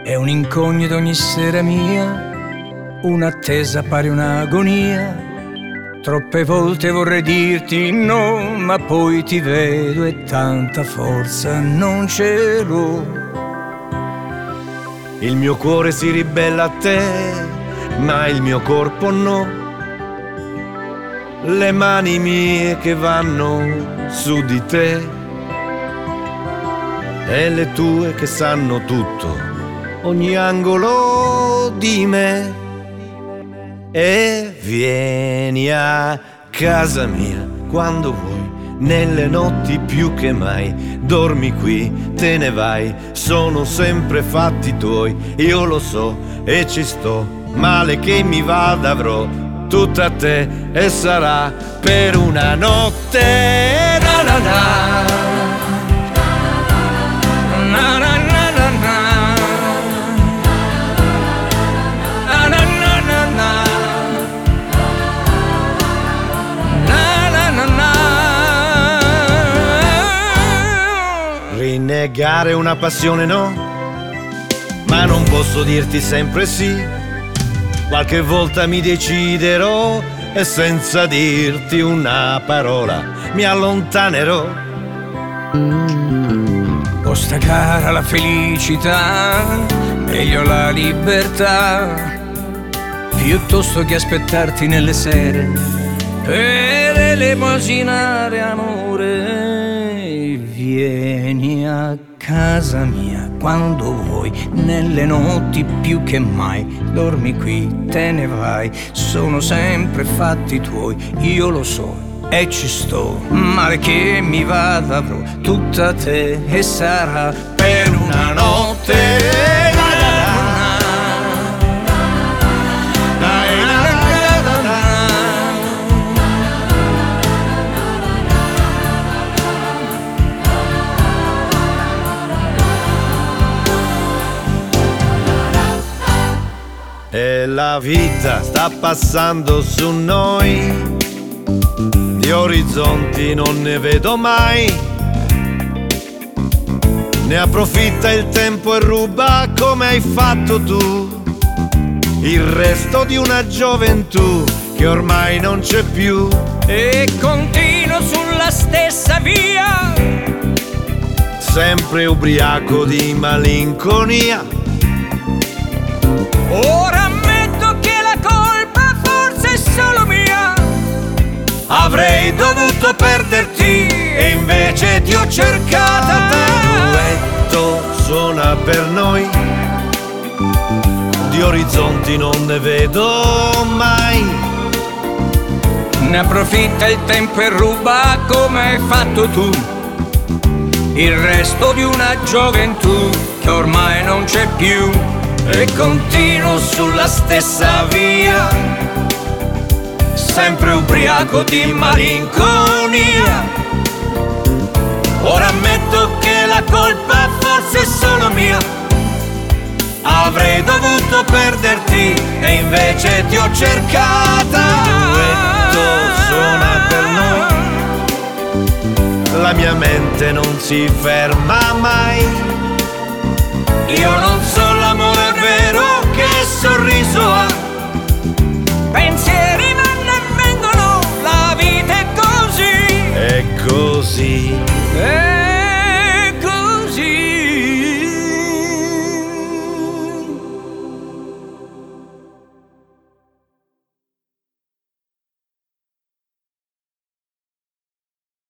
È un incognito ogni sera mia, un'attesa pare un'agonia. Troppe volte vorrei dirti no, ma poi ti vedo e tanta forza non ce l'ho. Il mio cuore si ribella a te, ma il mio corpo no. Le mani mie che vanno su di te e le tue che sanno tutto, ogni angolo di me. E vieni a casa mia quando vuoi, nelle notti più che mai. Dormi qui, te ne vai, sono sempre fatti tuoi. Io lo so e ci sto, male che mi vada avrò tutta te e sarà per una notte. Na na na. Na na na na na. Na na na na na. Na na na na. Rinnegare una passione no, ma non posso dirti sempre sì. Qualche volta mi deciderò e senza dirti una parola mi allontanerò. Costa cara la felicità, meglio la libertà, piuttosto che aspettarti nelle sere per elemosinare amore. Vieni a casa mia quando vuoi, nelle notti più che mai. Dormi qui, te ne vai, sono sempre fatti tuoi. Io lo so e ci sto, male che mi vada avrò tutta te e sarà per una notte. E la vita sta passando su noi, di orizzonti non ne vedo mai. Ne approfitta il tempo e ruba come hai fatto tu, il resto di una gioventù che ormai non c'è più. E continuo sulla stessa via, sempre ubriaco di malinconia. Ora ammetto che la colpa forse è solo mia. Avrei dovuto perderti e invece ti ho cercata. Il duetto suona per noi, di orizzonti non ne vedo mai. Ne approfitta il tempo e ruba come hai fatto tu, il resto di una gioventù che ormai non c'è più. E continuo sulla stessa via, sempre ubriaco di malinconia. Ora ammetto che la colpa forse è solo mia. Avrei dovuto perderti e invece ti ho cercata. Il duetto suona per noi, la mia mente non si ferma mai. Io non so l'amore vero che sorriso ha, pensieri vanno e vengono, la vita è così. È così.